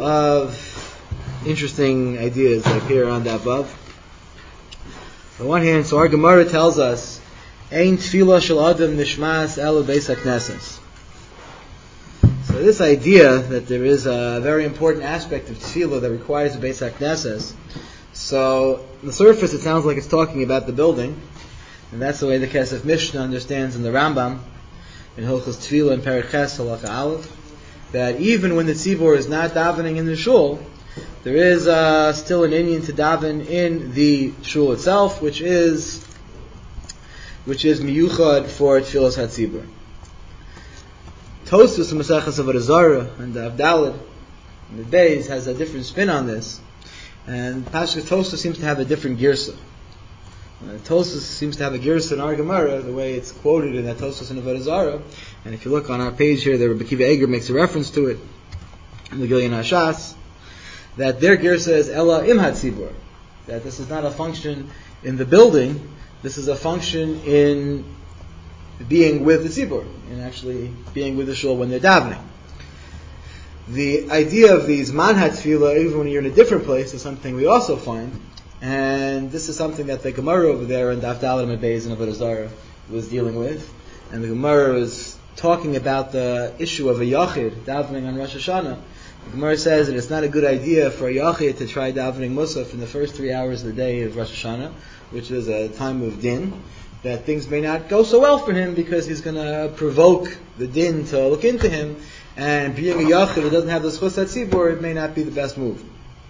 of interesting ideas that appear on the above. On one hand, so our Gemara tells us, Ein tefillah shel adam nishmas elu beis hakneses. So this idea that there is a very important aspect of tefillah that requires a beis hakneses. So on the surface, it sounds like it's talking about the building, and that's the way the Kesef Mishnah understands in the Rambam in Hilchos Tefillah and Perek Ches Halacha Aleph, that even when the tzibur is not davening in the shul, there is still an inyan to daven in the shul itself, which is miyuchad for Tfilas HaTzibur. Tosfos in Maseches Avodah Zarah and the Avdalad and the Beis has a different spin on this, and Pashas Tosfos seems to have a different girsa. Tosfos seems to have a girsa in our Gemara, the way it's quoted in that Tosfos in Avodah Zarah. And if you look on our page here, the Rebbe Akiva Eiger makes a reference to it in the Gilyon HaShas, that their girsa is Ela im HaTzibur, that this is not a function in the building, this is a function in being with the tzibur, in actually being with the shul when they're davening. The idea of these manhat tefillah, even when you're in a different place, is something we also find, and this is something that the Gemara over there in Daf Daled Amud Beis in Avodah Zarah was dealing with, and the Gemara was talking about the issue of a yachid davening on Rosh Hashanah. The Gemara says that it's not a good idea for a yachid to try davening musaf in the first 3 hours of the day of Rosh Hashanah, which is a time of din, that things may not go so well for him because he's going to provoke the din to look into him, and being a yachid who doesn't have the schus hatzibur, it may not be the best move.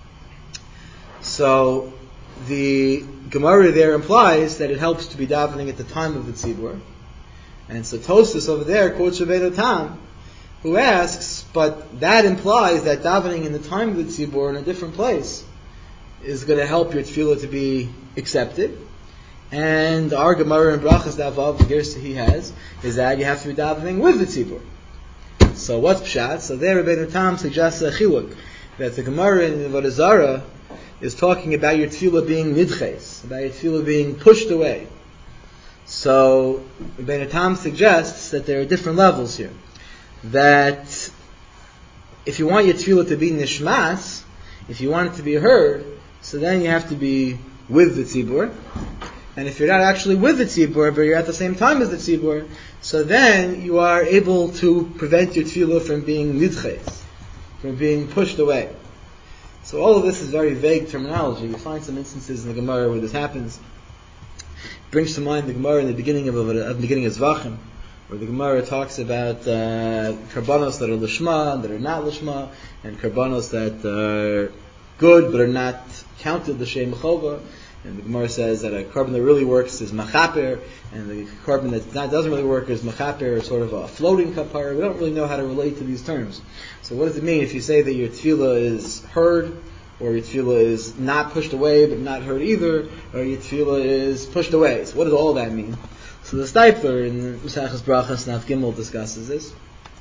So the Gemara there implies that it helps to be davening at the time of the tzibur, and so Tosfos over there quotes Rabbeinu Tam, who asks, but that implies that davening in the time of the tzibur in a different place is going to help your tefillah to be accepted. And our Gemara in Brachas Davav, the girsa he has, is that you have to be davening with the tzibur. So what's pshat? So there Rabbeinu Tam suggests a chiluk, that the Gemara in Avodah Zarah is talking about your tefillah being nidches, about your tefillah being pushed away. So Rabbeinu Tam suggests that there are different levels here. That if you want your tefillah to be nishmas, if you want it to be heard, so then you have to be with the tzibur. And if you're not actually with the tzibur, but you're at the same time as the tzibur, so then you are able to prevent your tefillah from being nidches, from being pushed away. So all of this is very vague terminology. You find some instances in the Gemara where this happens. It brings to mind the Gemara in the beginning of Zvachim, where the Gemara talks about karbanos that are lishma, that are not lishma, and karbanos that are good but are not counted l'shem chova. And the Gemara says that a carbon that really works is machaper, and the carbon that doesn't really work is machaper, or sort of a floating kapara. We don't really know how to relate to these terms. So what does it mean if you say that your tefillah is heard, or your tefillah is not pushed away but not heard either, or your tefillah is pushed away? So what does all that mean? So the Steipler in Maseches Brachas Naf Gimel discusses this.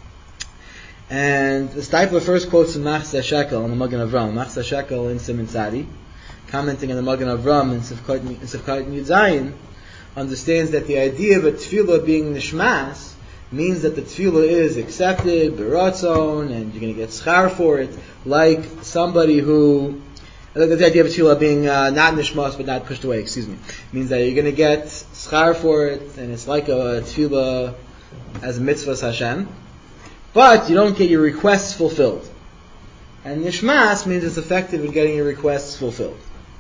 And the Steipler first quotes from Machzeh Shekel in the Magen Avram, Machzeh Shekel in Siman Tzadi, commenting on the Magen Avram in Sivkot Yud Zayin, understands that the idea of a tefillah being nishmas means that the tefillah is accepted, beratzon, and you're going to get schar for it, like somebody who, the idea of a tefillah being not nishmas but not pushed away, means that you're going to get schar for it, and it's like a tefillah as a mitzvah Hashem, but you don't get your requests fulfilled. And nishmas means it's effective in getting your requests fulfilled.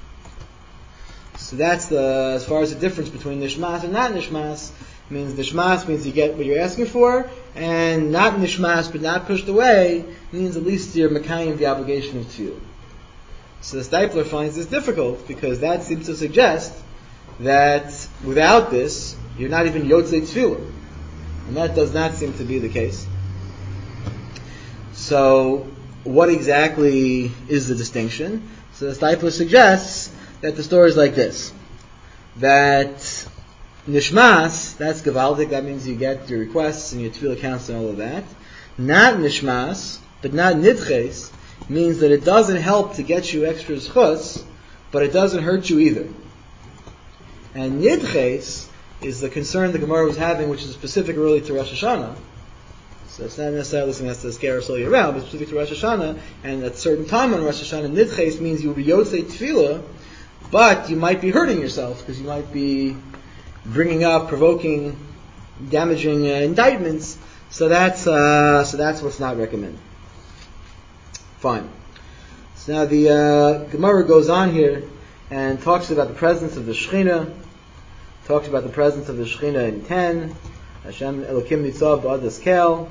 So that's as far as the difference between nishmas and not nishmas. Means nishmas means you get what you're asking for, and not nishmas but not pushed away means at least you're mekayim the obligation of tefillah. So the Steipler finds this difficult because that seems to suggest that without this you're not even yotzei tefillah, and that does not seem to be the case. So what exactly is the distinction? So the Steipler suggests that the story is like this: that nishmas, that's gavaldik, that means you get your requests and your tefillah counts and all of that. Not nishmas, but not nidches, means that it doesn't help to get you extra schus, but it doesn't hurt you either. And nidches is the concern the Gemara was having, which is specific really to Rosh Hashanah. So it's not necessarily something that's to scare us all year round, but specific to Rosh Hashanah, and at a certain time on Rosh Hashanah, Nidches means you will be Yotzei Tefillah, but you might be hurting yourself, because you might be bringing up, provoking, damaging indictments, so that's what's not recommended. Fine. So now the Gemara goes on here and talks about the presence of the Shekhinah, talks about the presence of the Shekhinah in 10, Hashem Elokim Nitzav B'Adas Kel,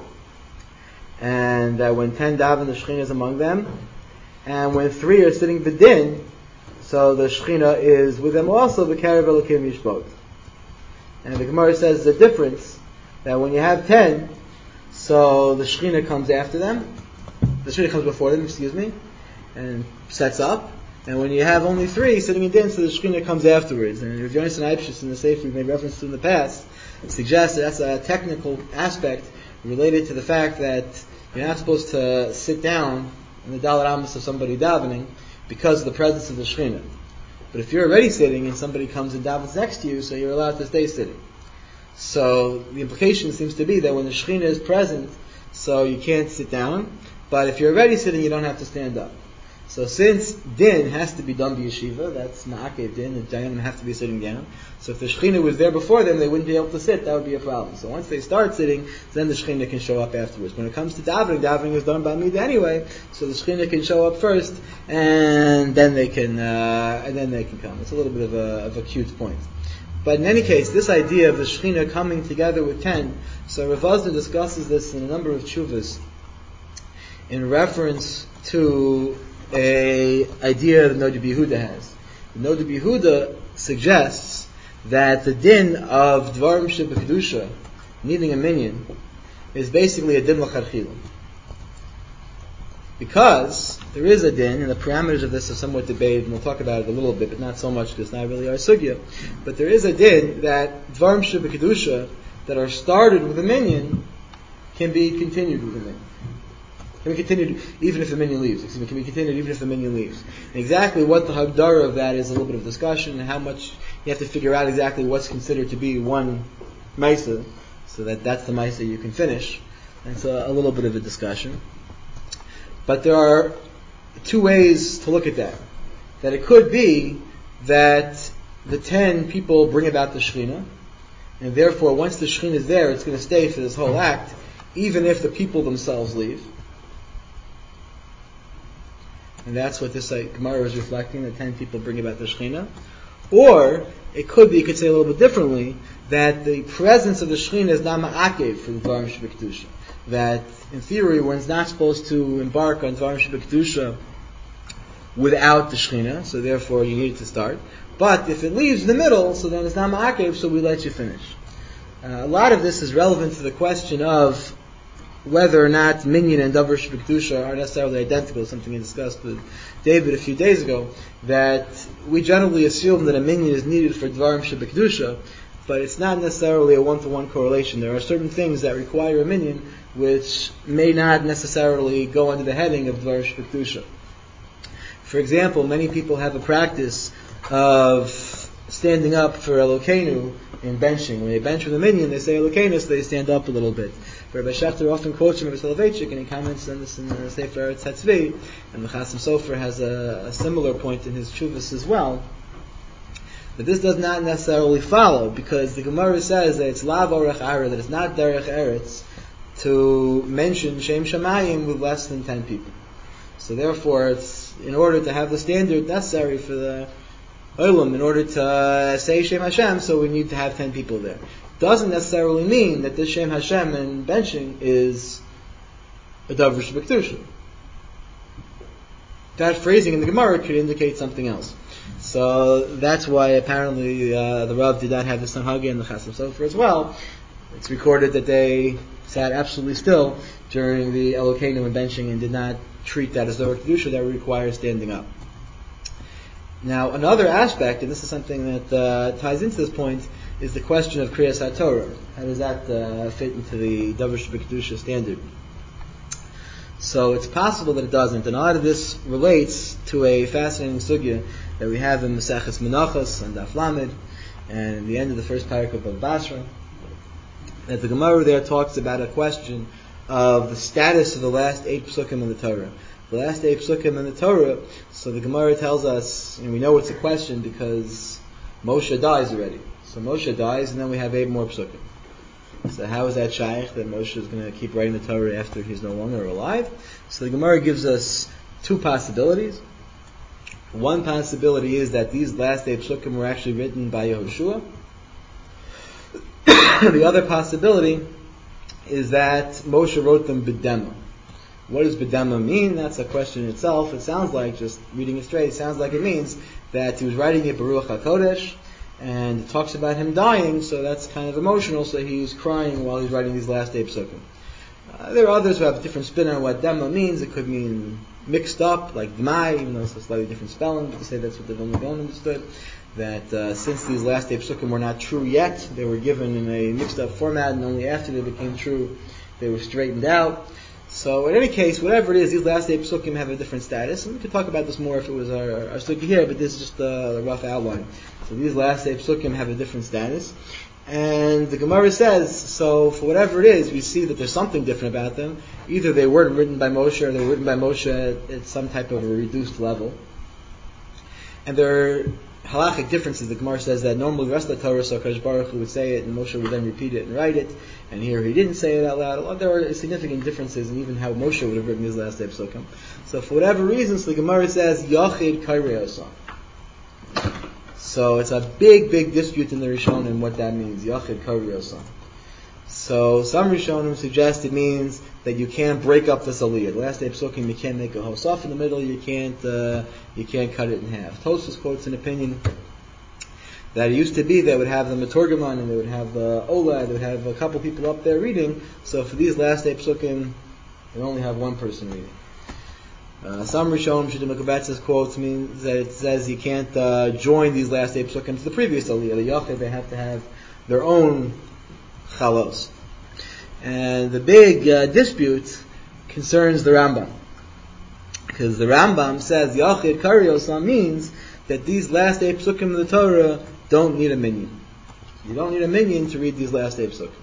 and when 10 daven, the Shekhinah is among them, and when 3 are sitting B'Din, so the Shekhinah is with them also, B'Karev Elokim Yishbot. And the Gemara says the difference, that when you have 10, so the Shekhinah comes after them, the Shekhinah comes before them, and sets up. And when you have only 3 sitting in din, so the Shekhinah comes afterwards. And Rav Yonasan Eibshitz in the Sefer we've made reference to in the past suggests that that's a technical aspect related to the fact that you're not supposed to sit down in the Dalet Amos of somebody davening because of the presence of the Shekhinah. But if you're already sitting and somebody comes and davens next to you, so you're allowed to stay sitting. So the implication seems to be that when the Shekhinah is present, so you can't sit down. But if you're already sitting, you don't have to stand up. So since din has to be done by yeshiva, that's ma'akev din, the dayanim have to be sitting down. So if the Shekhinah was there before them, they wouldn't be able to sit, that would be a problem. So once they start sitting, then the Shekhinah can show up afterwards. When it comes to davening is done by midah anyway, so the Shekhinah can show up first, and then they can come. It's a little bit of a cute point. But in any case, this idea of the Shekhinah coming together with 10, so Rav Vosner discusses this in a number of tshuvas, in reference to a idea that Noda B'Yehuda has. Noda B'Yehuda suggests that the din of Dvarim Sheb'Kedusha, needing a minyan, is basically a din l'chadchila. Because there is a din, and the parameters of this are somewhat debated, and we'll talk about it a little bit, but not so much because it's not really our sugya. But there is a din that Dvarim Sheb'Kedusha that are started with a minyan can be continued with a minyan. Can be continued even if the minyan leaves. Can be continued even if the minyan leaves. And exactly what the hagdara of that is a little bit of discussion, and how much you have to figure out exactly what's considered to be one maisa, so that's the maisa you can finish. And so a little bit of a discussion. But there are 2 ways to look at that. That it could be that the 10 people bring about the Shekhinah, and therefore once the Shekhinah is there, it's going to stay for this whole act, even if the people themselves leave. And that's what this Gemara is reflecting, that 10 people bring about the Shekhinah. Or, it could be, you could say a little bit differently, that the presence of the Shekhinah is not ma'akev for the Dvarim Sheb'Kedusha. That, in theory, one's not supposed to embark on Dvarim Sheb'Kedusha without the Shekhinah, so therefore you need to start. But if it leaves in the middle, so then it's not ma'akev, so we let you finish. A lot of this is relevant to the question of whether or not minyan and davar sheb'kedusha are necessarily identical, something I discussed with David a few days ago, that we generally assume that a minyan is needed for dvarim sheb'kedusha, but it's not necessarily a one-to-one correlation. There are certain things that require a minyan which may not necessarily go under the heading of dvarim sheb'kedusha. For example, many people have a practice of standing up for Elokeinu in benching. When they bench with a minyan, they say Elokeinu, so they stand up a little bit. Rabbi Shechter often quotes from Rabbi Soloveitchik, and he comments on this in the Sefer Eretz HaTzvi, and the Chasam Sofer has a similar point in his Tshuvas as well, that this does not necessarily follow, because the Gemara says that it's lav orech ara, that it's not derech eretz to mention Shem Shamayim with less than 10 people. So therefore, it's in order to have the standard necessary for the Olam, in order to say Shem Hashem, so we need to have 10 people there. Doesn't necessarily mean that this Shem Hashem and benching is a davar sheb'kedusha. That phrasing in the Gemara could indicate something else. So that's why apparently the Rav did not have the Sanhagi and the Chasam Sofer as well. It's recorded that they sat absolutely still during the Elokeinu and benching and did not treat that as davar kedusha that requires standing up. Now, another aspect, and this is something that ties into this point, is the question of Kriyas HaTorah. How does that fit into the davar sheb'kedusha standard? So it's possible that it doesn't, and a lot of this relates to a fascinating sugya that we have in Maseches Menachos and Daf Lamed, and in the end of the first parak of Bava Basra, that the Gemara there talks about a question of the status of the last 8 psukim in the Torah. The last 8 psukim in the Torah, so the Gemara tells us, and we know it's a question because Moshe dies already. So Moshe dies, and then we have 8 more psukim. So how is that shaykh that Moshe is going to keep writing the Torah after he's no longer alive? So the Gemara gives us 2 possibilities. One possibility is that these last 8 psukim were actually written by Yehoshua. The other possibility is that Moshe wrote them b'dema. What does b'dema mean? That's a question in itself. It sounds like, just reading it straight, it sounds like it means that he was writing it Baruch HaKodesh, and it talks about him dying, so that's kind of emotional, so he's crying while he's writing these last 8 psukim. There are others who have a different spin on what dema means. It could mean mixed up, like dmai, even though it's a slightly different spelling, but to say that's what the Vilna Gaon understood. That since these last 8 psukim were not true yet, they were given in a mixed up format, and only after they became true, they were straightened out. So in any case, whatever it is, these last 8 psukim have a different status, and we could talk about this more if it was our sugya here, but this is just a rough outline. So these last 8 psukim have a different status, and the Gemara says, so for whatever it is, we see that there's something different about them. Either they weren't written by Moshe, or they were written by Moshe at some type of a reduced level. And there are halachic differences. The Gemara says that normally the rest of the Torah, so Kadosh Baruch Hu would say it, and Moshe would then repeat it and write it, and here he didn't say it out loud. There are significant differences in even how Moshe would have written his last 8 psukim. So for whatever reasons, the Gemara says, Yachid Kairei Osa. So it's a big dispute in the Rishonim what that means, Yachid Kairei Osa. So some Rishonim suggest it means that you can't break up this aliyah. The last 8 psukim, you can't make a hosaf in the middle. You can't cut it in half. Tosfos quotes an opinion that it used to be they would have the Meturgaman and they would have the Ola, they would have a couple people up there reading. So for these last 8 psukim, they only have one person reading. Some Rishonim, Shittim Mekabetz's quotes means that it says you can't join these last 8 psukim to the previous aliyah. The Yachid, they have to have their own chalos. And the big dispute concerns the Rambam. Because the Rambam says Yachid Kairei Osa means that these last 8 psukim of the Torah don't need a minyan. You don't need a minyan to read these last 8 psukim.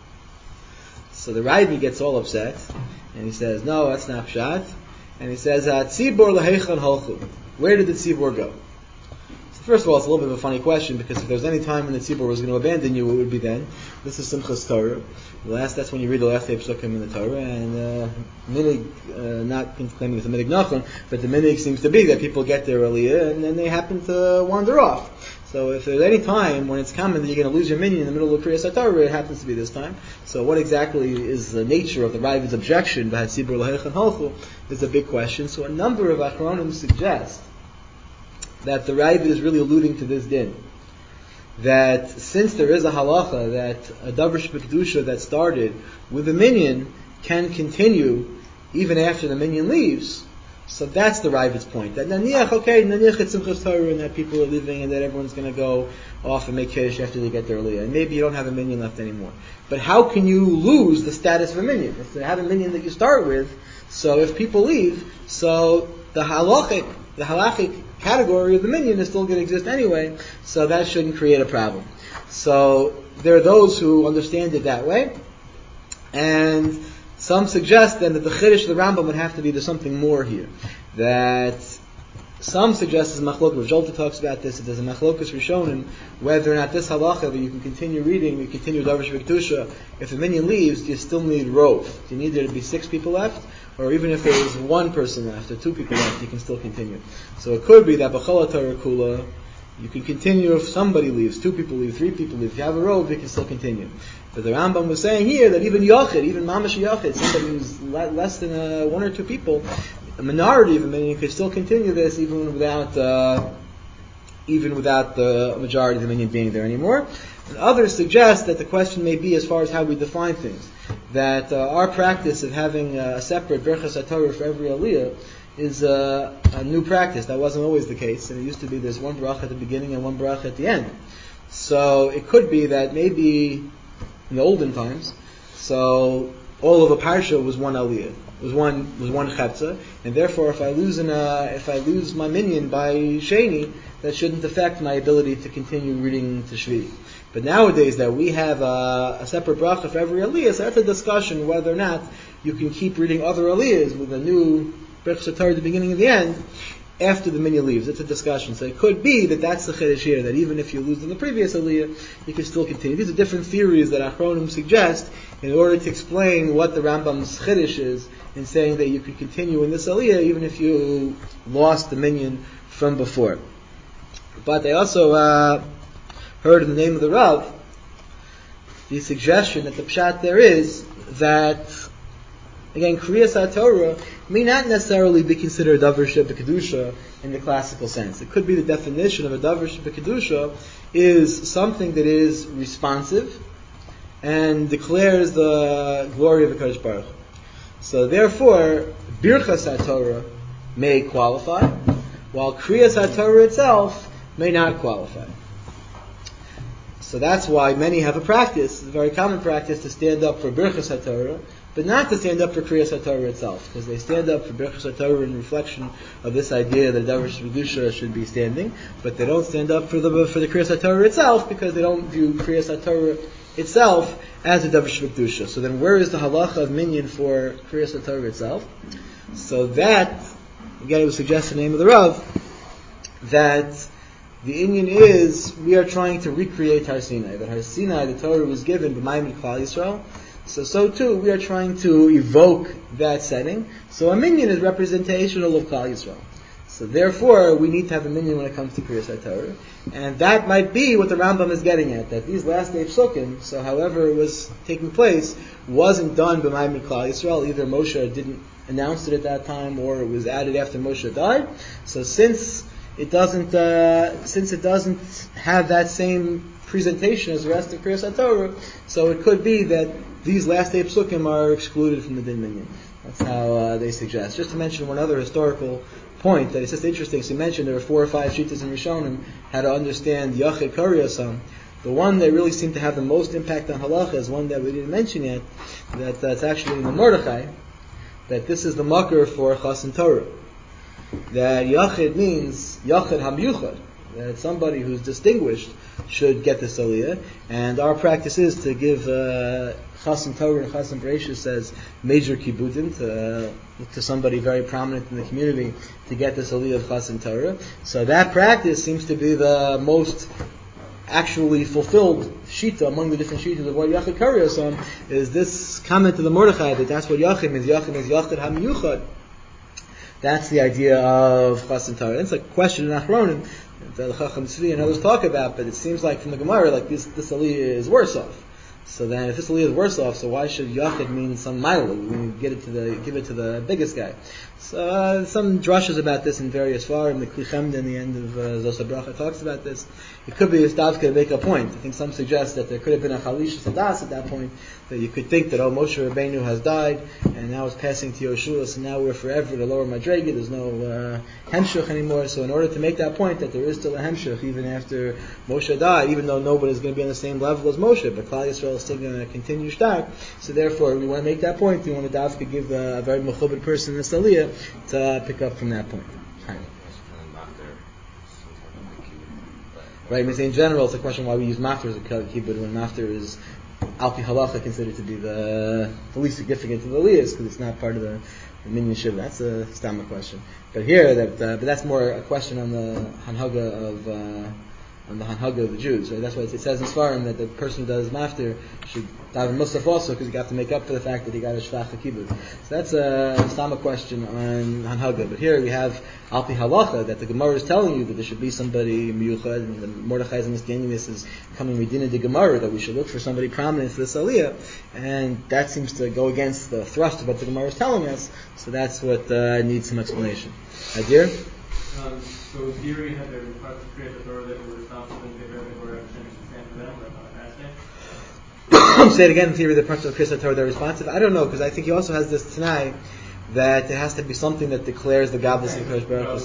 So the Ravi gets all upset, and he says, no, that's not pshat. And he says, Tzibor lahechan halchu. Where did the Tzibor go? So first of all, it's a little bit of a funny question, because if there was any time when the Tzibor was going to abandon you, what would be then? This is Simchas Torah. That's when you read the last 8 psukim in the Torah, and minig, not claiming it's a minig nachon, but the minig seems to be that people get their aliyah and then they happen to wander off. So if there's any time when it's common that you're going to lose your minyan in the middle of Kriyas HaTorah, it happens to be this time. So what exactly is the nature of the Ravi's objection, B'hat Tzibor lahechan halchu, is a big question. So a number of Achronim suggest that the Ravi is really alluding to this din. That since there is a halacha that a davar shebekdusha that started with a minyan can continue even after the minyan leaves, so that's the Ravid's point. That naniach it's Simchas Torah and that people are leaving and that everyone's going to go off and make kiddush after they get their aliyah. And maybe you don't have a minyan left anymore. But how can you lose the status of a minyan? If you have a minyan that you start with, so if people leave, so the halachic category of the minyan is still going to exist anyway, so that shouldn't create a problem. So there are those who understand it that way, and some suggest then that the Chiddush of the Rambam would have to be there's something more here. That some suggest is machlokas. Jolta talks about this. It there's a machlokas rishonim whether or not this halacha that you can continue reading, you continue davar shebekdusha. If the minyan leaves, do you still need rov? Do you need there to be 6 people left? Or even if there is 1 person left or 2 people left, you can still continue. So it could be that b'chol Torah kula, you can continue if somebody leaves, 2 people leave, 3 people leave. If you have a rov, you can still continue. But the Rambam was saying here that even Yachid, even Mamash Yachid, somebody who's less than 1 or 2 people, a minority of a minyan could still continue this even without the majority of the minyan being there anymore. And others suggest that the question may be as far as how we define things. That our practice of having a separate Berachas HaTorah for every aliyah is a new practice. That wasn't always the case. And it used to be there's 1 bracha at the beginning and 1 bracha at the end. So it could be that maybe in the olden times, so all of a parsha was 1 aliyah, was one chetza, and therefore if I lose my minyan by sheni, that shouldn't affect my ability to continue reading to Shvi. But nowadays that we have a separate bracha for every aliyah, so that's a discussion whether or not you can keep reading other aliyahs with a new Birchas Torah at the beginning and the end after the minyan leaves. It's a discussion. So it could be that that's the chiddush here, that even if you lose in the previous aliyah, you can still continue. These are different theories that Achronim suggest in order to explain what the Rambam's chiddush is in saying that you could continue in this aliyah even if you lost the minyan from before. But they also heard in the name of the Rav the suggestion that the pshat there is that, again, Kriyas HaTorah may not necessarily be considered a davar shebekadusha in the classical sense. It could be the definition of a davar shebekadusha is something that is responsive and declares the glory of the Kadosh Baruch Hu. So therefore, Birchas HaTorah may qualify, while Kriyas HaTorah itself may not qualify. So that's why many have a practice, a very common practice, to stand up for Birchas HaTorah, but not to stand up for Kriyas HaTorah itself, because they stand up for Birchas HaTorah in reflection of this idea that Davar Shebekadusha should be standing, but they don't stand up for the Kriyas HaTorah itself because they don't view Kriyas HaTorah itself as a Davar Shebekadusha. So then where is the halacha of minyan for Kriyas HaTorah itself? So that, again, it was suggested in the name of the Rav, that the inyan is, we are trying to recreate Har Sinai. That Har Sinai, the Torah was given by Klal Yisrael. So too, we are trying to evoke that setting. So a minyan is representational of Klal Yisrael. So therefore, we need to have a minyan when it comes to Kriyas HaTorah. And that might be what the Rambam is getting at, that these last day psukim, so however it was taking place, wasn't done by Klal Yisrael. Either Moshe didn't announce it at that time, or it was added after Moshe died. So since it doesn't have that same presentation as the rest of Kriyas HaTorah, so it could be that these last day psukim are excluded from the din minyan. That's how they suggest. Just to mention one other historical point that is just interesting. So you mentioned there were 4 or 5 shittas in Rishonim how to understand Yachid Kariyasam. The one that really seemed to have the most impact on halacha is one that we didn't mention yet. That's actually in the Mordechai. That this is the makar for Chasen Torah. That Yachid means Yachid HaMiyuchad, that somebody who's distinguished should get this aliyah, and our practice is to give Chasen Torah and Chasen Bereishis as major kibudim, to look to somebody very prominent in the community to get this aliyah of Chasen Torah. So that practice seems to be the most actually fulfilled shita among the different shitas of what Yachid Kariyasam is this comment to the Mordechai that that's what Yachid means. Yachid means Yachid HaMiyuchad. That's the idea of Chasen Torah. It's a question in Achronim that the Chacham Tzvi and others talk about, but it seems like from the Gemara, like this aliyah is worse off. So then, if this aliyah is worse off, so why should Yachid mean some mile? We give it to the biggest guy. So some drushes about this in various forums. The Kli Chemda in the end of Zos HaBracha talks about this. It could be a stavka to make a point. I think some suggest that there could have been a chalish sadas at that point, that you could think that Moshe Rabbeinu has died and now is passing to Yoshua, so now we're forever the lower madrega. There's no hemshech anymore. So in order to make that point that there is still a hemshech even after Moshe died, even though nobody's going to be on the same level as Moshe, but Klal Yisrael is still going to continue stark. So therefore, we want to make that point. We want to davka give a very mechubed person this aliyah to pick up from that point. Right, I in general, it's a question why we use mafter as a kibbud when mafter is Alpi Halacha considered to be the least significant of the aliyahs because it's not part of the minyan shiva. That's a stamma question. But here, but that's more a question on the hanhaga of the Jews. Right? That's why it says in Svarim that the person who does mafter should daven musaf also because you have to make up for the fact that he got a shvach kibbud. So that's a stamma question on hanhaga. But here we have Alpi Halacha that the Gemara is telling you that there should be somebody miyuchad, and the Mordechai is understanding this is coming medina de Gemara, that we should look for somebody prominent for this aliyah, and that seems to go against the thrust of what the Gemara is telling us. So that's what needs some explanation. Adir? So in theory, had they requested to create a Torah that were responsible and they were representing to stand for them, like on a fast day? Say it again, in theory, the parts of Kriyas HaTorah that are responsive. I don't know, because I think he also has this Tanai that there has to be something that declares the godless of Kodesh Baruch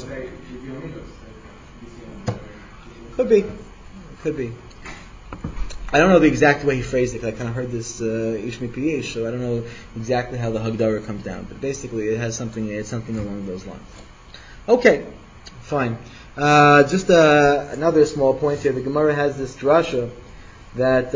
Hu. Could be. I don't know the exact way he phrased it, because I kind of heard this Ish Mipiyish, so I don't know exactly how the Hagdara comes down. But basically, it's something along those lines. Okay, fine. Just another small point here. The Gemara has this drasha that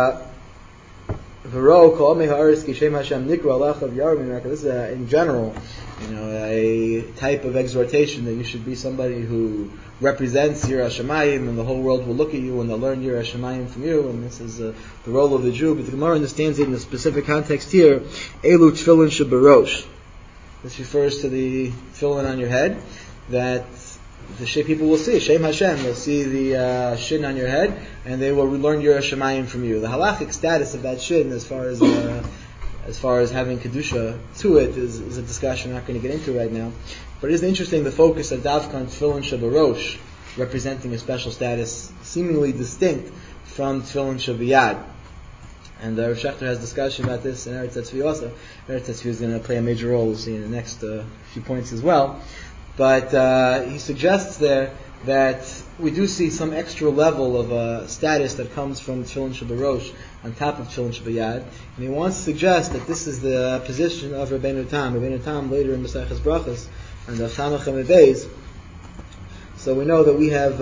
V'ro kol amei ha'aretz ki shem Hashem nikra alachav yarim. This is in general, a type of exhortation that you should be somebody who represents Yirah Shamayim, and the whole world will look at you and they'll learn Yirah Shamayim from you. And this is the role of the Jew. But the Gemara understands it in a specific context here. Elu tefillin shebarosh. This refers to the tefillin on your head that the people will see. Shem Hashem, they'll see the shin on your head, and they will learn Yirah Shamayim from you. The halachic status of that shin, as far as having kedusha to it, is a discussion I'm not going to get into right now. But it is interesting, the focus of Davkan Tefillin Shabarosh, representing a special status, seemingly distinct from Tefillin Shabiyad. And Rav Shechter has discussion about this in Eretz Tzvi also. Eretz Tzvi is going to play a major role, we'll see in the next few points as well. But he suggests there that we do see some extra level of status that comes from Tefillin Shabarosh on top of Tefillin Shabayad, and he wants to suggest that this is the position of Rabbeinu Tam. Rabbeinu Tam later in Maseches Brachos and the Samach Beis. So we know that we have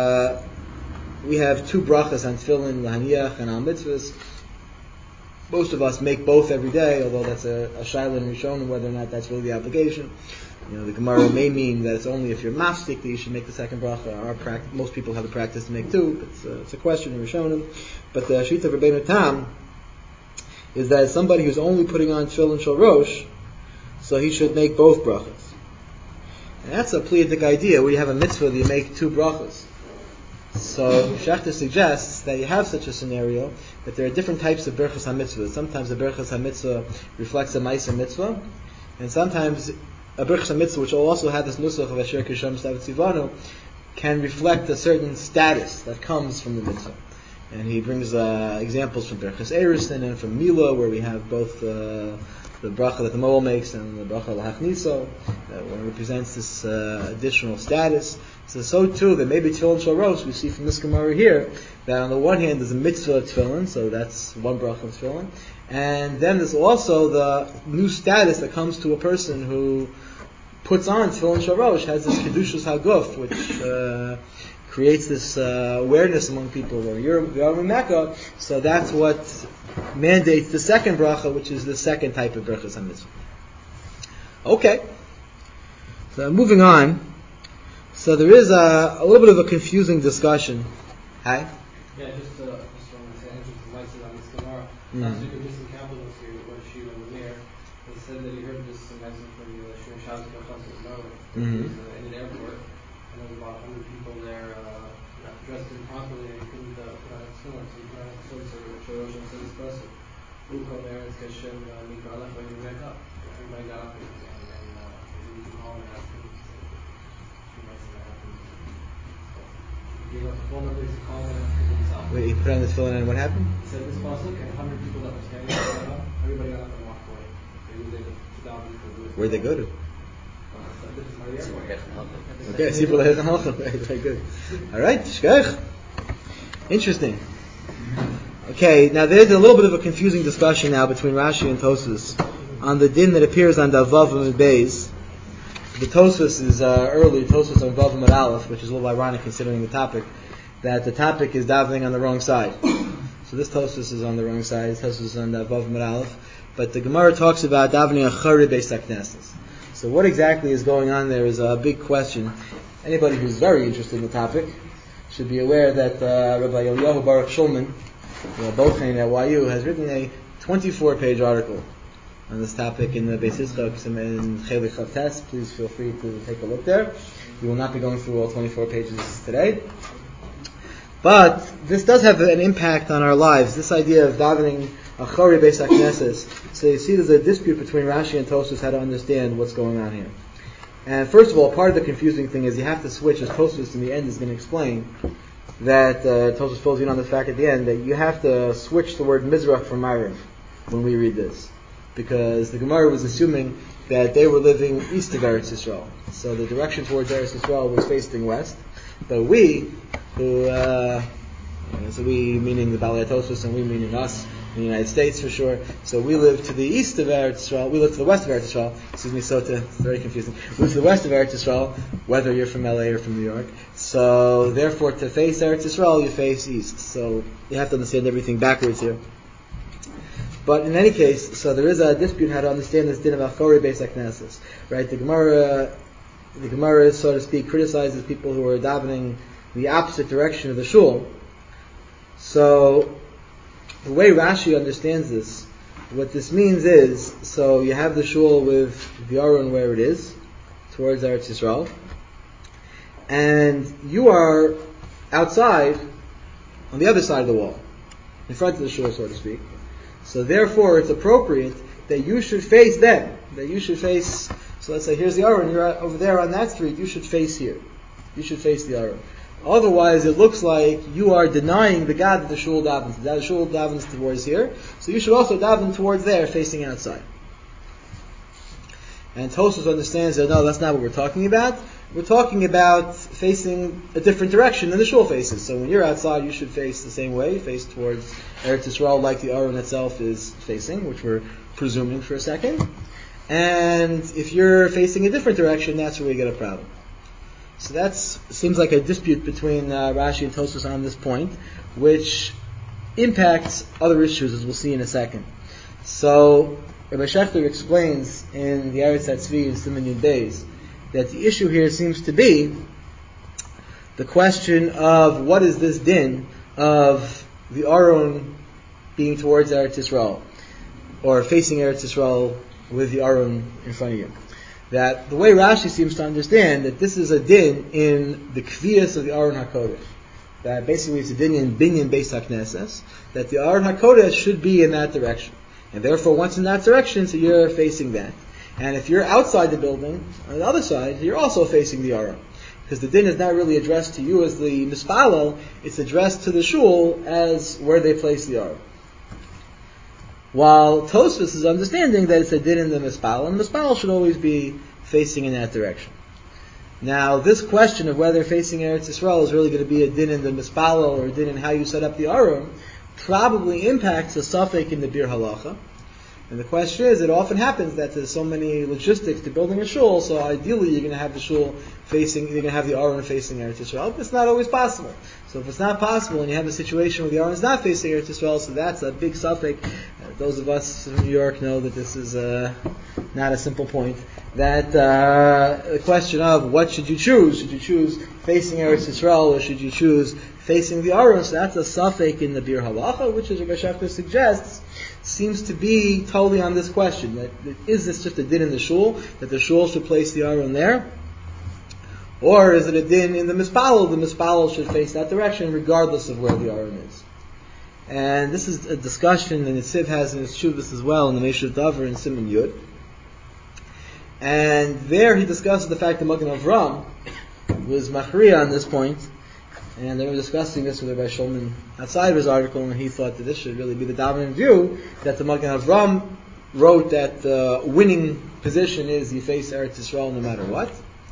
two brachas on Tefillin, Lahaniach and Al Mitzvahs. Most of us make both every day, although that's a shaila in Rishonim whether or not that's really the obligation. The Gemara may mean that it's only if you're mafstik that you should make the second bracha. Most people have the practice to make two, but it's a question in Rishonim. But the Shita of Rabbeinu Tam is that somebody who's only putting on Tefillin Shel Rosh, so he should make both brachas. And that's a pleiadic idea, where you have a mitzvah that you make two brachas. So Shechter suggests that you have such a scenario, that there are different types of berachas ha-mitzvah. Sometimes a berachas ha-mitzvah reflects a ma'aseh mitzvah, and sometimes a berachas ha-mitzvah, which will also have this nusach of Asher Kisham Stavat Tzivanu, can reflect a certain status that comes from the mitzvah. And he brings examples from berachas Erusin and from Mila, where we have both the bracha that the Moel makes and the bracha l'hachniso, that represents this additional status. So too, that maybe Tefillin Shel Rosh, we see from this Gemara here, that on the one hand there's a mitzvah of Tefillin, so that's one bracha of Tefillin, and then there's also the new status that comes to a person who puts on Tefillin Shel Rosh, has this Kedushas HaGuf, which creates this awareness among people where you're in Mecca, so that's what mandates the second bracha, which is the second type of brachas ha-mitzvah. Okay, so moving on. So there is a little bit of a confusing discussion. Hi? Yeah, just want to say, Meister on this Gemara. Last week, Mr. Campbell was here with Shiva and Lemire. He said that he heard this message from Shimon Shabbos Kachas in Norway. He was in an airport, and there was about 100 people there dressed improperly, and he couldn't put on his sword. So he put on his sword, so Rosh said this person. Ukol Meretz Kashem Nikra Alech, when you wake up. Everybody got up and he called and asked him. Wait, he put on the tefillin and what happened? He said this pasuk and 100 people that were standing there, everybody got up and walked away. They knew they could daven for Louis. Where'd they go to? Okay, Sipur Lehech HaMalchim. Very good. All right, shkach. Interesting. Okay, now there's a little bit of a confusing discussion now between Rashi and Tosfos on the din that appears on Davav and Beis. The Tosfos is early, Tosfos on Vav and Aleph, which is a little ironic considering the topic, that the topic is davening on the wrong side. So this Tosfos is on the wrong side, this Tosfos is on Vav and Aleph. But the Gemara talks about davening Achari Beis HaKnesses. So what exactly is going on there is a big question. Anybody who's very interested in the topic should be aware that Rabbi Eliyahu Baruch Shulman, Bochain at YU, has written a 24-page article on this topic in the Beis Yitzchak and Chelik Chavtes. Please feel free to take a look there. We will not be going through all 24 pages today. But this does have an impact on our lives, this idea of davening Achari Beis HaKnesses. So you see there's a dispute between Rashi and Tosfos how to understand what's going on here. And first of all, part of the confusing thing is you have to switch, as Tosfos in the end is going to explain, that Tosfos fills in on the fact at the end that you have to switch the word Mizrach for Ma'ariv when we read this. Because the Gemara was assuming that they were living east of Eretz Yisrael. So the direction towards Eretz Yisrael was facing west. But we, so we meaning the Balei Tosfos and we meaning us, in the United States for sure. So we live to the east of Eretz Yisrael, we live to the west of Eretz Yisrael, it's very confusing. We live to the west of Eretz Yisrael, whether you're from LA or from New York. So therefore, to face Eretz Yisrael, you face east. So you have to understand everything backwards here. But in any case, so there is a dispute how to understand this din of Achori Beis HaKnesses. Right? The Gemara, so to speak, criticizes people who are davening the opposite direction of the shul. So the way Rashi understands this, what this means is, so you have the shul with the Aron where it is, towards Eretz Yisrael, and you are outside on the other side of the wall, in front of the shul, so to speak. So therefore, it's appropriate that you should face them. That you should face. So let's say here's the Aron. You're over there on that street. You should face here. You should face the Aron. Otherwise, it looks like you are denying the God that the shul davens. The shul davens towards here, so you should also daven towards there, facing outside. And Tosfos understands that no, that's not what we're talking about. We're talking about facing a different direction than the shul faces. So when you're outside, you should face the same way, face towards Eretz Yisrael like the Aron itself is facing, which we're presuming for a second. And if you're facing a different direction, that's where we get a problem. So that seems like a dispute between Rashi and Tosfos on this point, which impacts other issues, as we'll see in a second. So Rabbi Shechter explains in the Eretz HaTzvi in Siman Yud Beis that the issue here seems to be the question of what is this din of the Aron being towards Eretz Yisrael, or facing Eretz Yisrael with the Aron in front of you. That the way Rashi seems to understand that this is a din in the kviyas of the Aron HaKodesh. That basically it's a din in Binyan Beis HaKnesses, that the Aron HaKodesh should be in that direction. And therefore once in that direction, so you're facing that. And if you're outside the building, on the other side, you're also facing the Aron. Because the din is not really addressed to you as the mispalel, it's addressed to the shul as where they place the Aron. While Tosfos is understanding that it's a din in the mispalel, and the mispalel should always be facing in that direction. Now, this question of whether facing Eretz Yisrael is really going to be a din in the mispalel or a din in how you set up the Aron probably impacts a suffix in the Bir Halacha. And the question is, it often happens that there's so many logistics to building a shul, so ideally you're going to have the shul facing, you're going to have the Aron facing Eretz Yisrael, but it's not always possible. So if it's not possible and you have a situation where the Aron is not facing Eretz Yisrael, so that's a big suffix. Those of us from New York know that this is not a simple point. That the question of what should you choose? Should you choose facing Eretz Yisrael or should you choose facing the Aron? So that's a suffix in the Bir Halacha, which, as Rabbi Shechter suggests, seems to be totally on this question. That is this just a din in the shul, that the shul should place the Aron there? Or is it a din in the mispalel? The mispalel should face that direction regardless of where the Aron is. And this is a discussion that Nitziv has in his Shuvas as well, in the Meshuv Davar in Siman Yud. And there he discusses the fact that Magen Avram was machriya on this point. And they were discussing this with Rabbi Shulman outside of his article, and he thought that this should really be the dominant view, that the Magen Avram wrote that the winning position is you face Eretz Yisrael no matter what.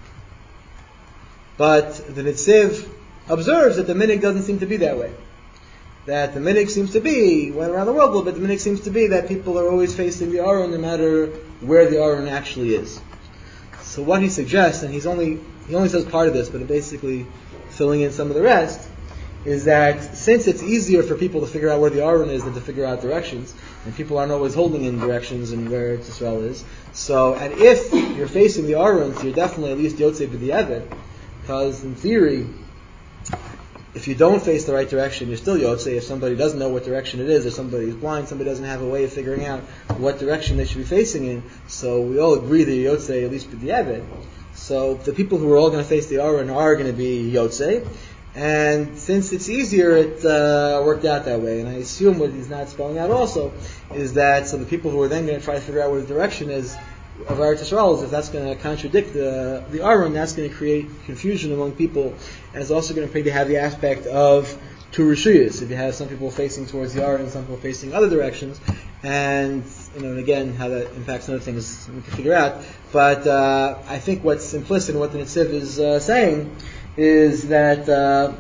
But the Nitziv observes that the minig doesn't seem to be that way. That the minig seems to be, went around the world a little bit, the minig seems to be that people are always facing the Aron no matter where the Aron actually is. So what he suggests, and he only says part of this, but basically filling in some of the rest, is that since it's easier for people to figure out where the Aron is than to figure out directions, and people aren't always holding in directions and where Yisrael is, so, and if you're facing the Aron, so you're definitely at least Yotzei B'di'evet, because in theory, if you don't face the right direction, you're still Yotzei. If somebody doesn't know what direction it is, or somebody is blind, somebody doesn't have a way of figuring out what direction they should be facing in, so we all agree that you're Yotzei at least B'di'evet. So the people who are all going to face the Aron are going to be Yotzei. And since it's easier, it worked out that way. And I assume what he's not spelling out also is that so the people who are then going to try to figure out where the direction is of Eretz Yisrael, is if that's going to contradict the Aron, that's going to create confusion among people, and it's also going to have the aspect of two reshuyas. If you have some people facing towards the Aron and some people facing other directions, and and again how that impacts other things we can figure out. But I think what's implicit in what the Nitziv is saying is that the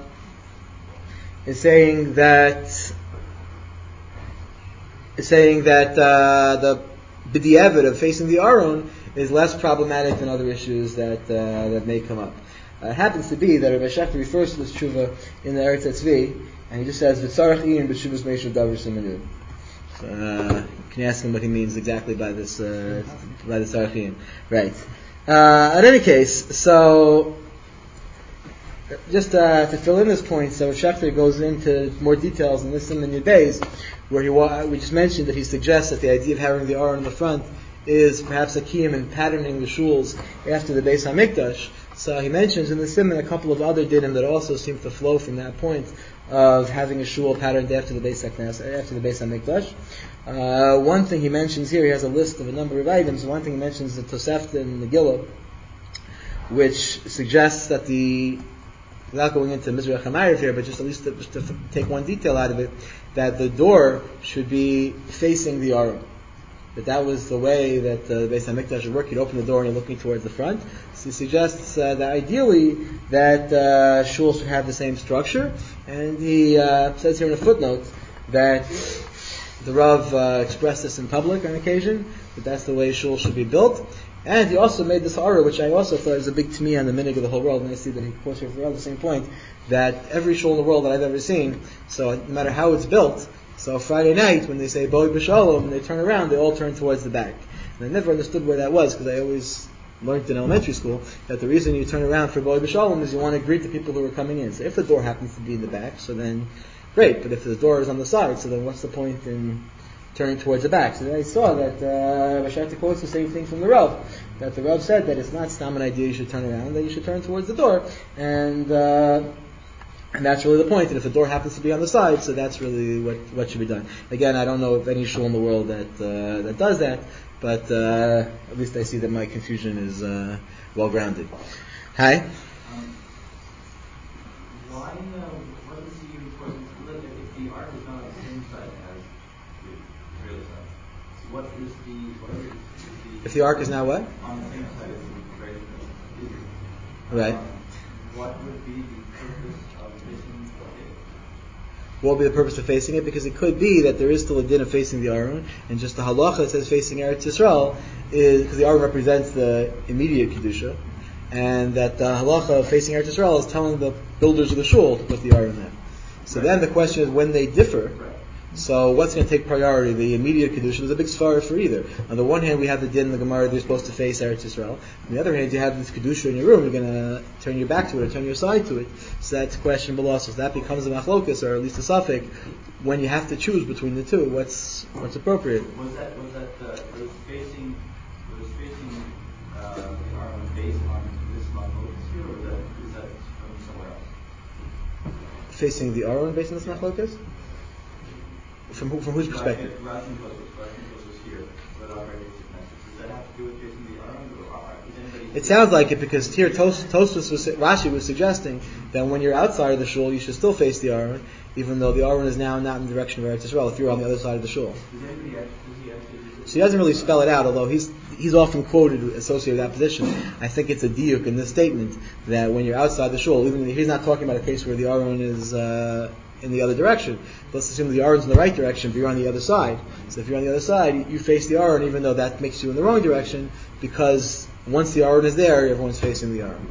b'di'evet of facing the Aron is less problematic than other issues that may come up. It happens to be that Rabbi Shechter refers to this tshuva in the Eretz Tzvi, and he just says, "V'tzarach iyin b'tshuvas meishav davar simenu." So, you can ask him what he means exactly by this, by the tzarach iyin. Right. In any case, so just to fill in this point, so Shechter goes into more details in this in the days, where we just mentioned that he suggests that the idea of having the aron in the front is perhaps a kiyum in patterning the shuls after the Beis HaMikdash. So he mentions in the Simon a couple of other dinim that also seem to flow from that point of having a shul patterned after the Beis HaMikdash. One thing he mentions here, he has a list of a number of items. One thing he mentions is the Tosefta in the Megillah, which suggests that without going into Mizrach HaMa'ariv here, but just at least to take one detail out of it, that the door should be facing the Aron. That was the way that the Beis HaMikdash would work. You'd open the door and you're looking towards the front. So he suggests that ideally that shul should have the same structure. And he says here in a footnote that the Rav expressed this in public on occasion, that that's the way shul should be built. And he also made this aura, which I also thought was a big tmiyah on the minig of the whole world. And I see that he quotes here for the same point, that every shul in the world that I've ever seen, so no matter how it's built, so Friday night, when they say Boi B'Shalom, and they turn around, they all turn towards the back. And I never understood where that was, because I always learned in elementary school that the reason you turn around for Boi B'Shalom is you want to greet the people who are coming in. So if the door happens to be in the back, so then great. But if the door is on the side, so then what's the point in turning towards the back? So then I saw that Bashar quotes the same thing from the Rav, that the Rav said that it's not stam an idea you should turn around, that you should turn towards the door. And that's really the point. And if the door happens to be on the side, so that's really what should be done. Again, I don't know of any shul in the world that does that, but at least I see that my confusion is well grounded. Hi. What is the importance? If the ark is not on the same side as the Israeli side, so what is the? If the ark is now what? On the same side as the Israeli Israel. Right. What would be the purpose of facing it? What will be the purpose of facing it? Because it could be that there is still a din of facing the Aron, and just the halacha that says facing Eretz Yisrael is because the Aron represents the immediate kedusha, and that the halacha of facing Eretz Yisrael is telling the builders of the shul to put the Aron there. So then the question is when they differ. So what's going to take priority? The immediate kedusha. There's a big svara for either. On the one hand, we have the din in the Gemara that you're supposed to face Eretz Yisrael. On the other hand, you have this kedusha in your room. You're going to turn your back to it or turn your side to it. So that's questionable also. So that becomes a machlokus, or at least a suffix, when you have to choose between the two. What's appropriate? Was facing the arm based on this machlokus here, or is that from somewhere else? Facing the Aron based on this machlokus? From whose perspective? Russian was here, but already does that have to do with facing the Aron, or is anybody? It sounds like it, because here Rashi was suggesting that when you're outside of the shul, you should still face the Aron, even though the Aron is now not in the direction of Eretz Yisrael. If you're on the other side of the shul, so he doesn't really spell it out. Although he's often quoted associated with that position. I think it's a diuk in this statement that when you're outside the shul, even he's not talking about a case where the Aron is in the other direction. Let's assume the Aron's in the right direction, but you're on the other side. So if you're on the other side, you face the Aron, even though that makes you in the wrong direction, because once the Aron is there, everyone's facing the Aron.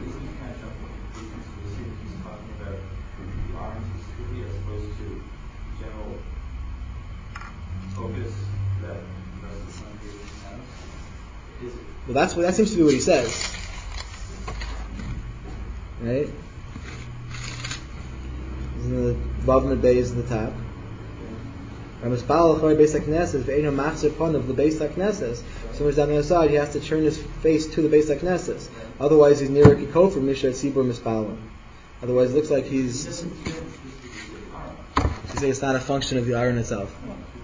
Well, that seems to be what he says, right? The Bavman Bay is in the top. Someone's down on the other side, he has to turn his face to the Beis HaKnesses. Otherwise, he's near a kikofer misha tzibur mispalim. Otherwise, it looks like he's saying it's not a function of the Aron itself.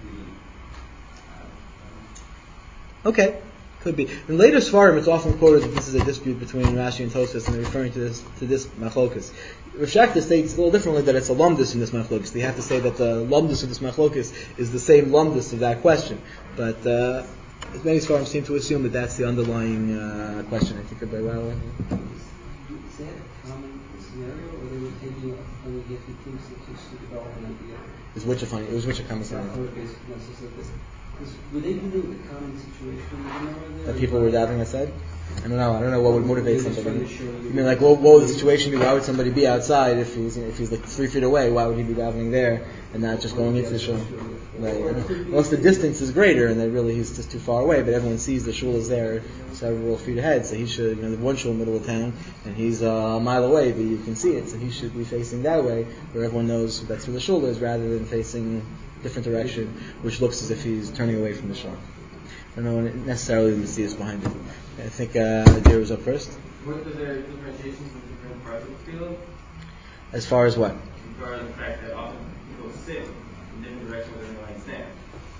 Okay. Could be. In later Svarim, it's often quoted that this is a dispute between Rashi and Tosfos, and they're referring to this machlokus. Rav Shechter states a little differently that it's a lumdus in this machlokus. They have to say that the lumdus of this machlokus is the same lumdus of that question. But many Svarim seem to assume that that's the underlying question. I think by well. Is that a common scenario, or they were taking on the Yefim teams to develop an idea? It was which a common scenario? Were they dealing with a common situation in the Gemara there? That people were davening outside? I don't know what would motivate somebody. You mean like what would the situation be? Why would somebody be outside if he's like 3 feet away? Why would he be davening there and not just going into the shul? Right. Unless the distance is greater and that really he's just too far away, but everyone sees the shul is there several feet ahead, so he should, there's one shul in the middle of town and he's a mile away, but you can see it, so he should be facing that way where everyone knows that's where the shul is, rather than facing a different direction, which looks as if he's turning away from the shul. I don't know necessarily the messias behind it. I think Deir was up first. What are there differentiations in different parts of the field? As far as what? As far as the fact that often people sit in different directions within the line stand.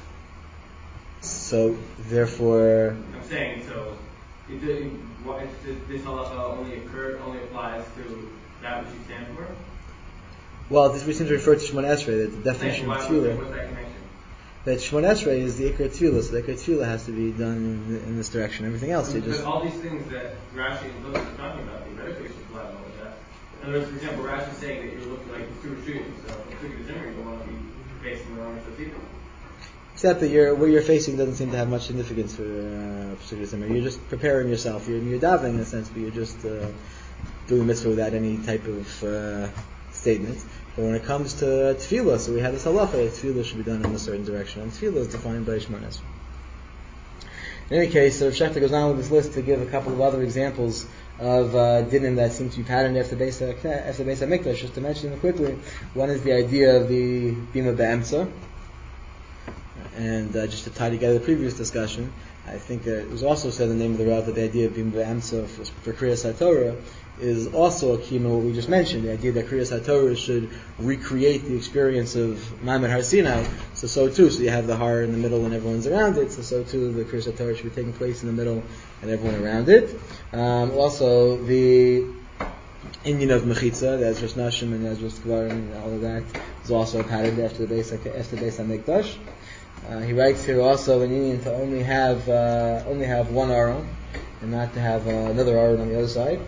So, therefore... I'm saying, so, if this halacha only applies to that which you stand for? Well, this we seem to refer to Shemon Esrei, that the definition of tefillah... What's that connection? That Shemon Esrei is the Ikar Tefillah, so the Ikar Tefillah has to be done in this direction. Everything else, you just... But all these things that Rashi and Tosfos are talking about, theoretically should apply to all of that. In other words, for example, Rashi is saying that you're looking like it's two shooting, so if you took the you don't want to be facing the wrong either. Except that where you're facing doesn't seem to have much significance for Pesukei Zimmer. You're just preparing yourself. You're davening in a sense, but you're just doing the mitzvah without any type of statement. But when it comes to tefillah, so we have this halacha, tefillah should be done in a certain direction, and tefillah is defined by Shemon Esrei. In any case, so Shechta goes on with this list to give a couple of other examples of dinim that seem to be patterned after the Beis HaMikdash. Just to mention them quickly, one is the idea of the bima be'emtza, and just to tie together the previous discussion, I think it was also said in the name of the Rav that the idea of bima be'emtza for Kriyas HaTorah is also a key in what we just mentioned, the idea that Kriyas HaTorah should recreate the experience of Ma'amad Har Sinai, so too, so you have the Har in the middle and everyone's around it, so too the Kriyas HaTorah should be taking place in the middle and everyone around it. Also, the Indian of Mechitza, the Ezras Nashim and Ezras Kvarim and all of that, is also a pattern after the Beis HaMikdash. He writes here also an Indian to only have one Aron and not to have another Aron on the other side.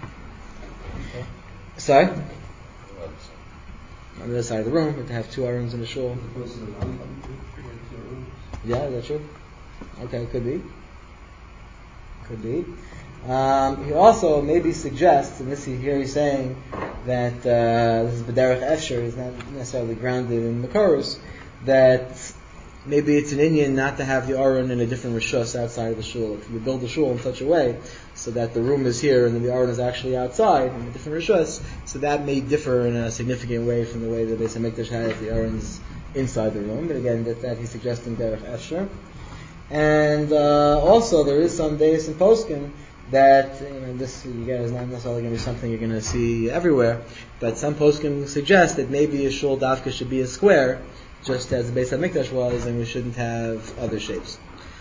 Sorry? On the other side of the room, but to have 2 Arons in the shul. Yeah, is that true? Okay, could be. He also maybe suggests, and he's saying that this is B'derech Efsher, is not necessarily grounded in Makoros, that maybe it's an Indian not to have the Aron in a different rishus outside of the shul. If you build the shul in such a way so that the room is here and then the Aron is actually outside in a different rishus, so that may differ in a significant way from the way the Beis HaMikdash has the Aron's inside the room. But again, that he's suggesting Derech Efsher. And also there is some Deis and Poskim that this again is not necessarily going to be something you're going to see everywhere, but some Poskim suggest that maybe a shul dafka should be a square, just as the Beis HaMikdash was, and we shouldn't have other shapes.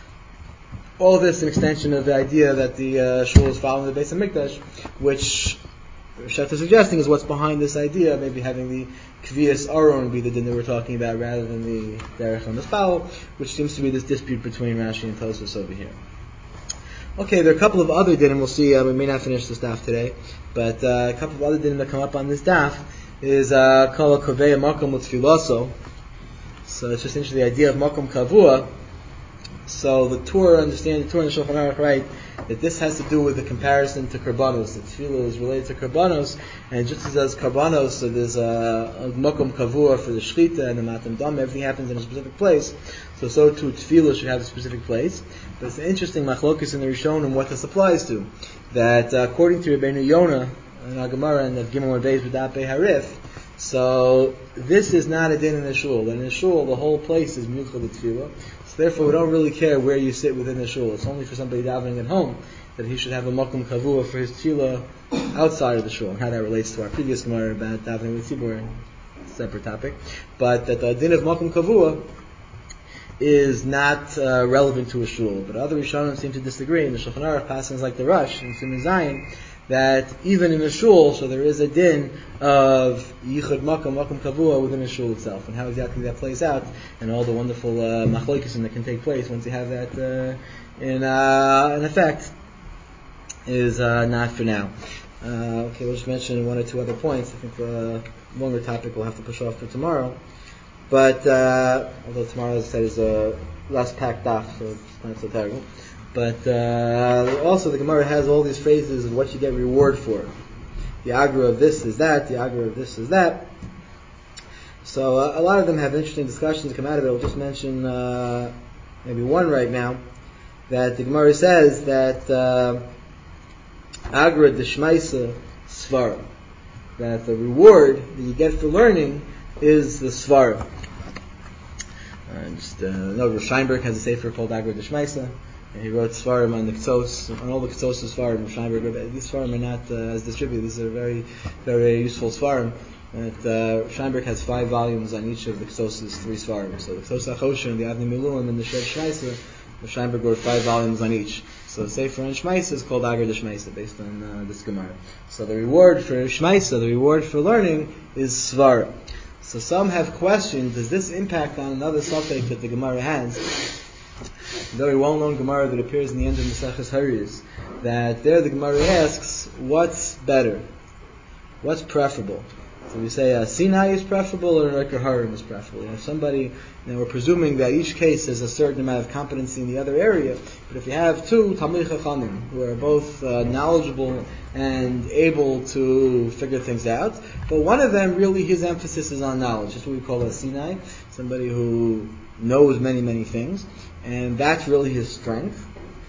All this an extension of the idea that the shul is following the Beis HaMikdash, which Shechta is suggesting is what's behind this idea, maybe having the Kviyas Aron be the din that we're talking about rather than the Derech HaMispal, which seems to be this dispute between Rashi and Tosfos over here. Okay, there are a couple of other dinim, we'll see, we may not finish this daf today, but a couple of other dinim that come up on this daf is Kol HaKoveya Makom L'Tfilaso. So it's just interesting, the idea of Makom Kavua. So the Torah in the Shulchan Aruch write that this has to do with the comparison to Karbanos. The Tefillah is related to Karbanos, and just as Karbanos, so there's a Makom Kavua for the Shechita and the Matam Dam, everything happens in a specific place, so too Tefillah should have a specific place. But it's an interesting machlokes in the Rishonim what this applies to. That according to Rabbeinu Yonah, in our Gemara, and the Gimel Beis B'Daf Harif, so this is not a din in the shul. In the shul, the whole place is miyuchad l'tefillah. So therefore, we don't really care where you sit within the shul. It's only for somebody davening at home that he should have a makom kavua for his tefillah outside of the shul. And how that relates to our previous Gemara about davening with tzibur, separate topic. But that the din of makom kavua is not relevant to a shul. But other Rishonim seem to disagree. In the Shulchan Aruch passages like the Rush in Siman Zayin, that even in a shul, so there is a din of yichud makom kavua within a shul itself, and how exactly that plays out, and all the wonderful machlokes that can take place once you have that in effect, is not for now. Okay, we'll just mention 1 or 2 other points. I think the longer topic we'll have to push off for tomorrow. But although tomorrow, as I said, is less packed off, so it's not so terrible. But also the Gemara has all these phrases of what you get reward for. The agra of this is that, the agra of this is that. So a lot of them have interesting discussions that come out of it. I'll just mention maybe one right now, that the Gemara says that agra d'shmaisa svara, that the reward that you get for learning is the svara. Rav Steinberg has a sefer called Agra d'Shmaisa. He wrote svarim on the Ktos, on all the Ktos svarim. Rav Steinberg, these svarim are not as distributed. These are very, very useful svarim. Rav Steinberg has 5 volumes on each of the Ktos' 3 svarim. So the Ktos HaChoshen and the Avnei Miluim and the Shed Shmaisa, Rav Steinberg wrote 5 volumes on each. So the sefer on Shmaisa is called Agra d'Shmaisa, based on this Gemara. So the reward for Shmaisa, the reward for learning, is svara. So some have questioned, does this impact on another suffix that the Gemara has? A very well-known Gemara that appears in the end of Maseches Hariyos. That there the Gemara asks, what's better? What's preferable? So we say Sinai is preferable or Oker Harim is preferable. If somebody, we're presuming that each case has a certain amount of competency in the other area, but if you have 2 Talmidei Chachamim who are both knowledgeable and able to figure things out, but one of them really his emphasis is on knowledge. That's what we call a Sinai, somebody who knows many, many things, and that's really his strength.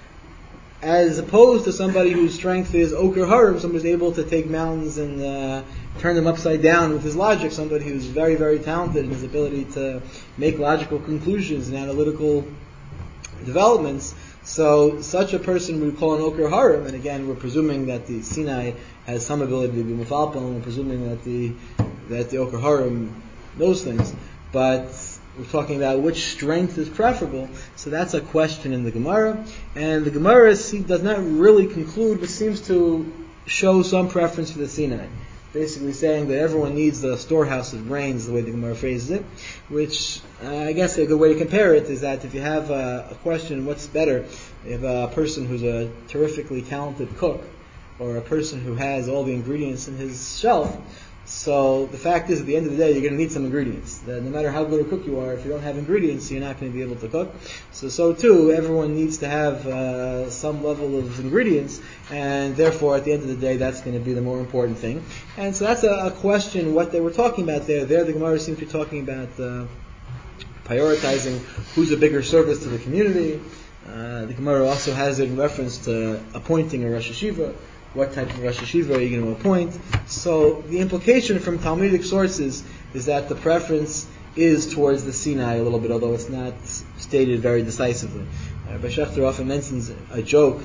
As opposed to somebody whose strength is Oker Harim, somebody who's able to take mountains and turn them upside down with his logic, somebody who's very, very talented in his ability to make logical conclusions and analytical developments. So such a person we call an Oker Harim, and again we're presuming that the Sinai has some ability to be mufalpal, and we're presuming that the Oker Harim knows things, but we're talking about which strength is preferable. So that's a question in the Gemara, and the Gemara does not really conclude, but seems to show some preference for the Sinai. Basically saying that everyone needs the storehouse of brains, the way the Gemara phrases it, which I guess a good way to compare it is that if you have a question, what's better? You have a person who's a terrifically talented cook, or a person who has all the ingredients in his shelf. So the fact is, at the end of the day, you're going to need some ingredients. No matter how good a cook you are, if you don't have ingredients, you're not going to be able to cook. So too, everyone needs to have some level of ingredients, and therefore, at the end of the day, that's going to be the more important thing. And so that's a question, what they were talking about there. There, the Gemara seems to be talking about prioritizing who's a bigger service to the community. The Gemara also has it in reference to appointing a Rosh Hashiva. What type of Rosh Hashiva are you going to appoint? So the implication from Talmudic sources is that the preference is towards the Sinai a little bit, although it's not stated very decisively. Rabbi Shechter often mentions a joke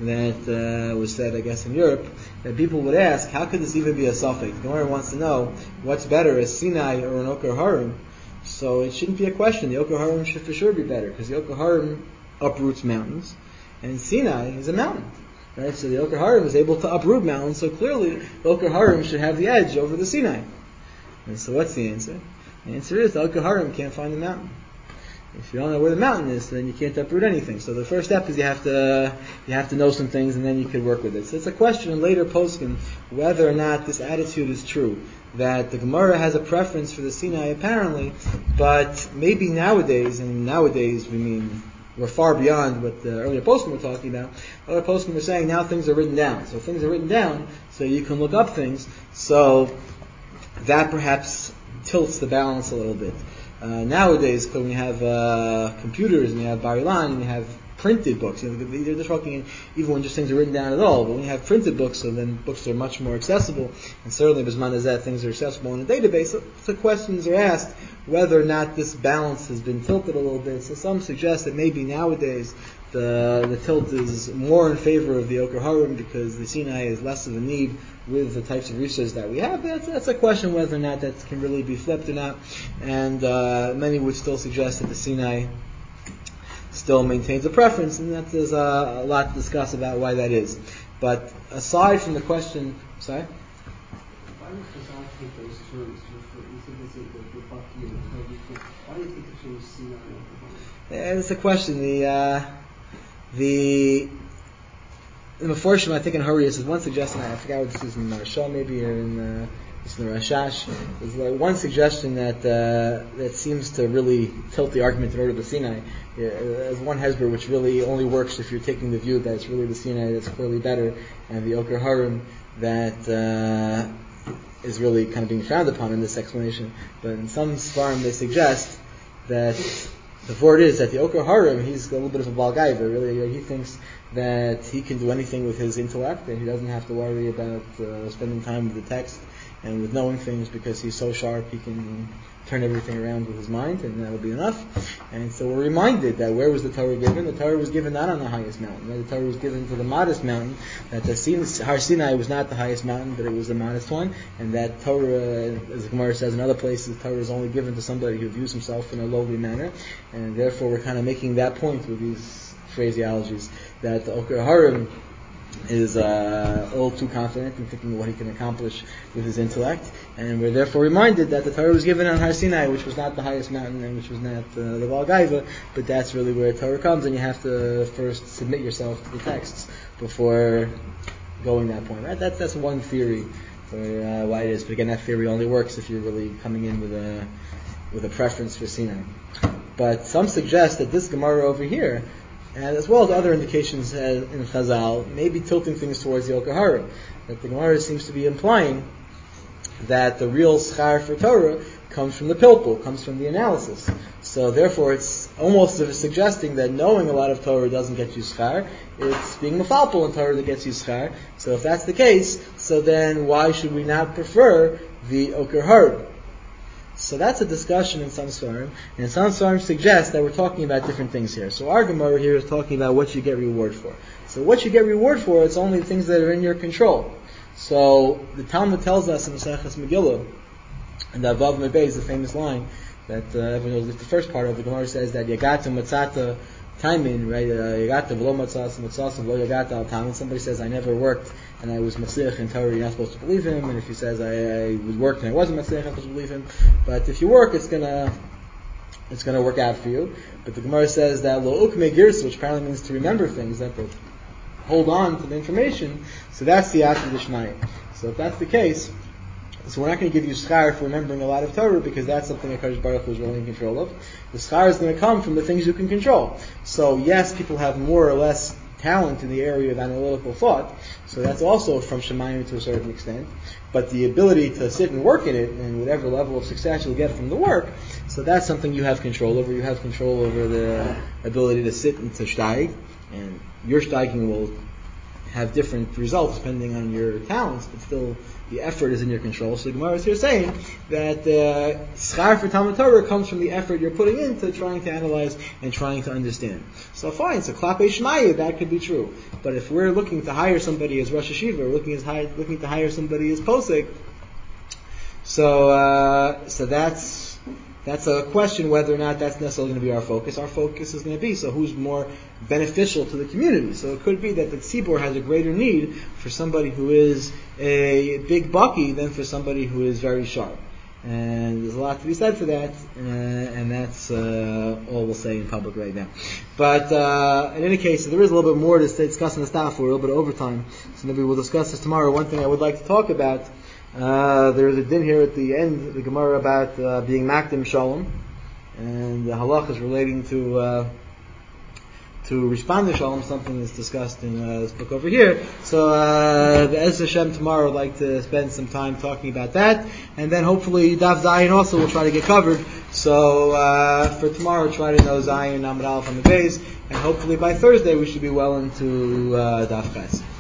that was said, I guess, in Europe, that people would ask, how could this even be a suffix? The Gemara wants to know what's better, a Sinai or an Oker Harim. So it shouldn't be a question. The Oker Harim should for sure be better, because the Oker Harim uproots mountains, and Sinai is a mountain. Right, so the Oker Harim is able to uproot mountains, so clearly the Oker Harim should have the edge over the Sinai. And so what's the answer? The answer is the Oker Harim can't find the mountain. If you don't know where the mountain is, then you can't uproot anything. So the first step is you have to know some things, and then you can work with it. So it's a question in later poskim whether or not this attitude is true, that the Gemara has a preference for the Sinai apparently, but maybe nowadays, and nowadays we mean we're far beyond what the earlier poskim were talking about. Other poskim were saying now things are written down. So things are written down, so you can look up things. So that perhaps tilts the balance a little bit. Nowadays, when you have computers and you have Bar Ilan and you have printed books, they're just talking even when just things are written down at all. But when you have printed books, so then books are much more accessible. And certainly, Bisman is that things are accessible in a database. So questions are asked whether or not this balance has been tilted a little bit. So some suggest that maybe nowadays the tilt is more in favor of the Oker Harim because the Sinai is less of a need with the types of research that we have. That's a question whether or not that can really be flipped or not. And many would still suggest that the Sinai still maintains a preference, and that there's a lot to discuss about why that is. But aside from the question, sorry? Why does Chazal take those terms? You said this is the Baki and the Toby. Why do you think the term Sinai and Oklahoma? It's a question. The Meforshim, I think in Hurrius, is one suggestion. I forgot what this is in Marshall maybe, or in the the Rashash. There's one suggestion that seems to really tilt the argument in order to Sinai. As one Hezbollah, which really only works if you're taking the view that it's really the Sinai that's clearly better, and the Oker Harim that is really kind of being frowned upon in this explanation. But in some Svarim they suggest that the word is that the Oker Harim, he's a little bit of a Balgaiva. Really, he thinks that he can do anything with his intellect, and he doesn't have to worry about spending time with the text and with knowing things, because he's so sharp he can turn everything around with his mind, and that will be enough. And so we're reminded that where was the Torah given? The Torah was given not on the highest mountain. Right? The Torah was given to the modest mountain. That the Har Sinai was not the highest mountain, but it was the modest one. And that Torah, as the Gemara says in other places, Torah is only given to somebody who views himself in a lowly manner. And therefore we're kind of making that point with these phraseologies, that the Oker Harim is all too confident in thinking what he can accomplish with his intellect, and we're therefore reminded that the Torah was given on Har Sinai, which was not the highest mountain and which was not the Baal Gaiva, but that's really where Torah comes, and you have to first submit yourself to the texts before going that point. Right? That's one theory for why it is, but again, that theory only works if you're really coming in with a preference for Sinai. But some suggest that this Gemara over here, and as well as other indications in Chazal, may be tilting things towards the Oker Harim. That the Gemara seems to be implying that the real schar for Torah comes from the pilpul, comes from the analysis. So therefore it's almost suggesting that knowing a lot of Torah doesn't get you schar, it's being mafalpul in Torah that gets you schar. So if that's the case, so then why should we not prefer the Oker Harim? So that's a discussion in some Svarim, and some Svarim suggest that we're talking about different things here. So our Gemara here is talking about what you get reward for. So what you get reward for, it's only things that are in your control. So the Talmud tells us in Maseches Megillah, and the Avav Mebei is the famous line that everyone knows. The first part of the Gemara says that Yagata Matzata Taimin, right? Yagata V'lo Matzas Matzas V'lo Yagata Al Tamin. Somebody says, I never worked and I was Matzliach in Torah, you're not supposed to believe him. And if he says, I worked and I wasn't Matzliach, I'm supposed to believe him. But if you work, it's gonna work out for you. But the Gemara says that Lo Ukme Girsa, which apparently means to remember things, that to hold on to the information. So that's the Asher D'Shnayim. So if that's the case, so we're not going to give you schar for remembering a lot of Torah, because that's something that Kadosh Baruch Hu is really in control of. The schar is going to come from the things you can control. So yes, people have more or less talent in the area of analytical thought, so that's also from Shemayim to a certain extent. But the ability to sit and work in it, and whatever level of success you'll get from the work, so that's something you have control over. You have control over the ability to sit and to steig, and your steiging will have different results depending on your talents, but still the effort is in your control. So the Gemara is here saying that schar for Talmud Torah comes from the effort you're putting into trying to analyze and trying to understand. So fine, so Klapei Shmaya, that could be true. But if we're looking to hire somebody as Rosh Hashiva, we're looking to hire somebody as Posek, so that's a question whether or not that's necessarily going to be our focus. Our focus is going to be, so who's more beneficial to the community? So it could be that the tzibur has a greater need for somebody who is a big bucky than for somebody who is very sharp. And there's a lot to be said for that, and that's all we'll say in public right now. But in any case, there is a little bit more to discuss in the staff. We're a little bit over time, so maybe we'll discuss this tomorrow. One thing I would like to talk about, there's a din here at the end of the Gemara about being makdim shalom, and the halach is relating to respond to shalom, something that's discussed in this book over here. So Be'ez Hashem tomorrow I'd like to spend some time talking about that, and then hopefully Daf Zayin also will try to get covered. So for tomorrow try to know Zayin, Amud Aleph on the base, and hopefully by Thursday we should be well into Daf Ches.